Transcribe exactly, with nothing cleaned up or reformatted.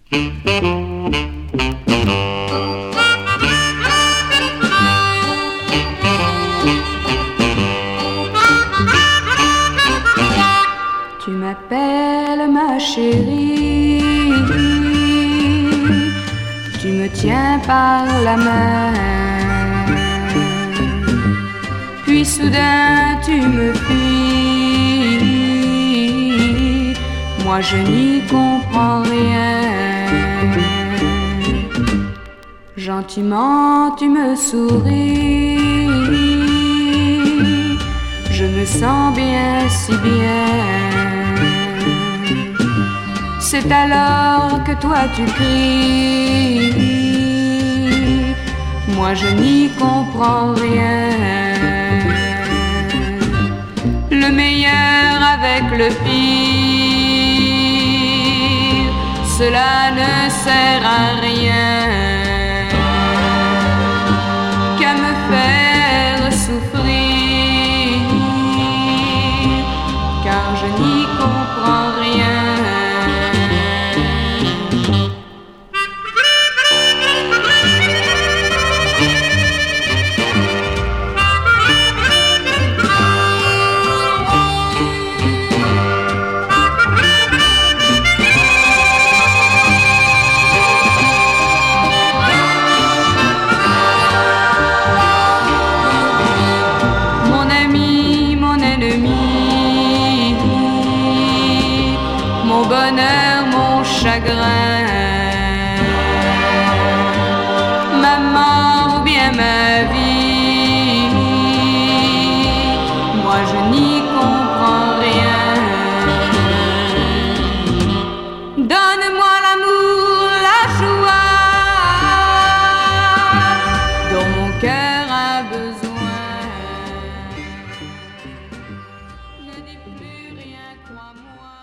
Tu m'appelles ma chérie, tu me tiens par la main, puis soudain tu me fuis, moi je n'y comprends rien. Gentiment tu me souris, je me sens bien, si bien. C'est alors que toi tu cries, moi je n'y comprends rien. Le meilleur avec le pire, cela ne sert à rien qu'à me faire souffrir, car je n'y comprends rien. Mon bonheur, mon chagrin, ma mort ou bien ma vie, moi je n'y comprends rien. Donne-moi l'amour, la joie dont mon cœur a besoin. Ne dis plus rien, crois-moi.